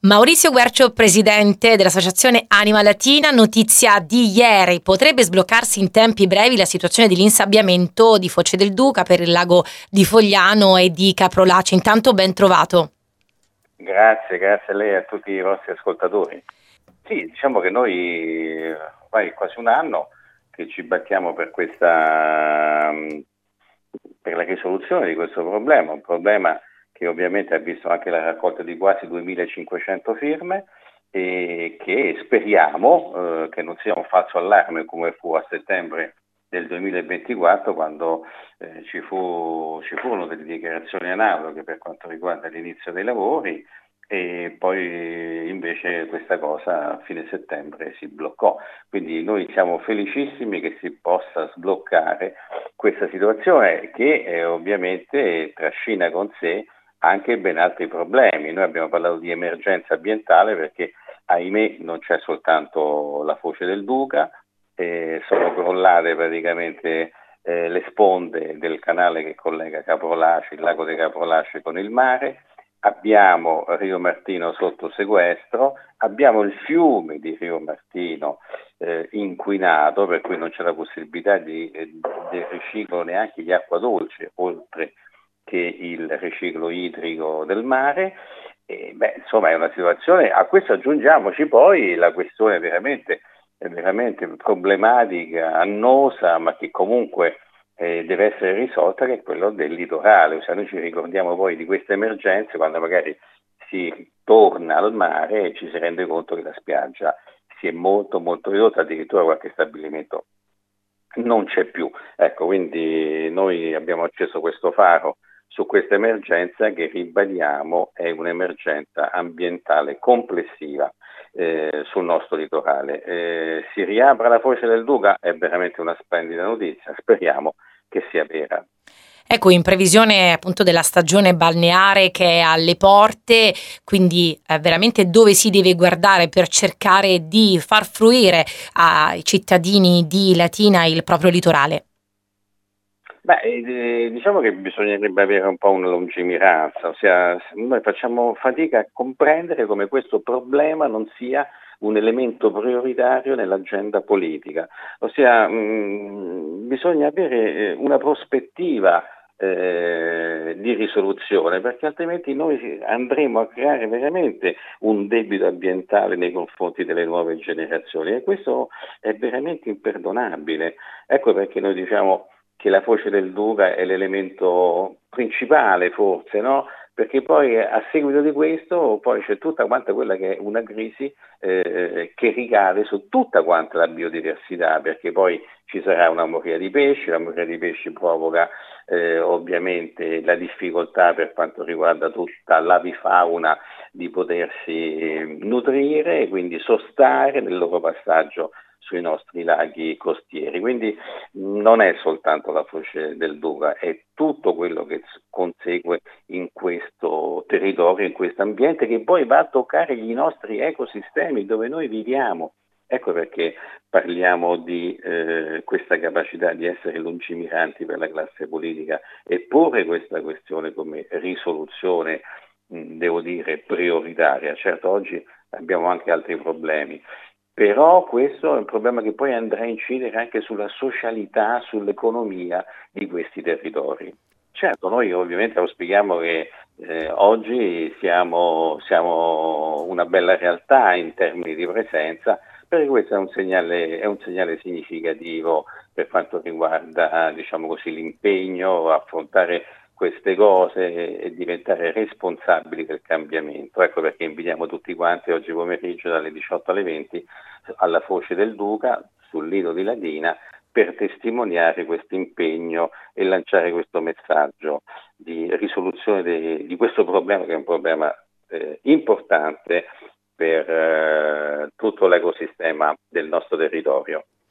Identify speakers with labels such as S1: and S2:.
S1: Maurizio Guercio, presidente dell'associazione Anima Latina, notizia di ieri: potrebbe sbloccarsi in tempi brevi la situazione dell'insabbiamento di Foce del Duca per il lago di Fogliano e di Caprolace. Intanto ben trovato.
S2: Grazie a lei e a tutti i vostri ascoltatori. Sì, diciamo che noi ormai quasi un anno che ci battiamo per la risoluzione di questo problema, un problema che ovviamente ha visto anche la raccolta di quasi 2500 firme e che speriamo che non sia un falso allarme come fu a settembre del 2024 quando ci furono delle dichiarazioni analoghe per quanto riguarda l'inizio dei lavori e poi invece questa cosa a fine settembre si bloccò. Quindi noi siamo felicissimi che si possa sbloccare questa situazione che ovviamente trascina con sé anche ben altri problemi. Noi abbiamo parlato di emergenza ambientale perché ahimè non c'è soltanto la Foce del Duca, sono crollate praticamente le sponde del canale che collega Caprolace, il lago di Caprolace con il mare, abbiamo Rio Martino sotto sequestro, abbiamo il fiume di Rio Martino inquinato, per cui non c'è la possibilità del riciclo neanche di acqua dolce, oltre che il riciclo idrico del mare. Insomma è una situazione, a questo aggiungiamoci poi la questione veramente problematica, annosa, ma che comunque deve essere risolta, che è quello del litorale. Cioè, noi ci ricordiamo poi di queste emergenze quando magari si torna al mare e ci si rende conto che la spiaggia si è molto ridotta, addirittura qualche stabilimento non c'è più. Ecco, quindi noi abbiamo acceso questo faro su questa emergenza che, ribadiamo, è un'emergenza ambientale complessiva sul nostro litorale. Si riapra la Foce del Duca, è veramente una splendida notizia, speriamo che sia vera.
S1: Ecco, in previsione appunto della stagione balneare che è alle porte, quindi veramente dove si deve guardare per cercare di far fruire ai cittadini di Latina il proprio litorale?
S2: Diciamo che bisognerebbe avere un po' una lungimiranza, ossia noi facciamo fatica a comprendere come questo problema non sia un elemento prioritario nell'agenda politica, ossia bisogna avere una prospettiva di risoluzione, perché altrimenti noi andremo a creare veramente un debito ambientale nei confronti delle nuove generazioni e questo è veramente imperdonabile. Ecco perché noi diciamo che la Foce del Duca è l'elemento principale forse, no? Perché poi a seguito di questo poi c'è tutta quanta quella che è una crisi che ricade su tutta quanta la biodiversità, perché poi ci sarà una moria di pesci, la moria di pesci provoca ovviamente la difficoltà per quanto riguarda tutta l'avifauna di potersi nutrire e quindi sostare nel loro passaggio sui nostri laghi costieri. Quindi non è soltanto la Foce del Duca, è tutto quello che consegue in questo territorio, in questo ambiente che poi va a toccare i nostri ecosistemi dove noi viviamo. Ecco perché parliamo di questa capacità di essere lungimiranti per la classe politica e porre questa questione come risoluzione, devo dire, prioritaria. Certo, oggi abbiamo anche altri problemi. Però questo è un problema che poi andrà a incidere anche sulla socialità, sull'economia di questi territori. Certo, noi ovviamente auspichiamo che oggi siamo una bella realtà in termini di presenza, perché questo è un segnale significativo per quanto riguarda, diciamo così, l'impegno a affrontare queste cose e diventare responsabili del cambiamento. Ecco perché invitiamo tutti quanti oggi pomeriggio dalle 18 alle 20 alla Foce del Duca sul lido di Latina per testimoniare questo impegno e lanciare questo messaggio di risoluzione di questo problema, che è un problema importante per tutto l'ecosistema del nostro territorio.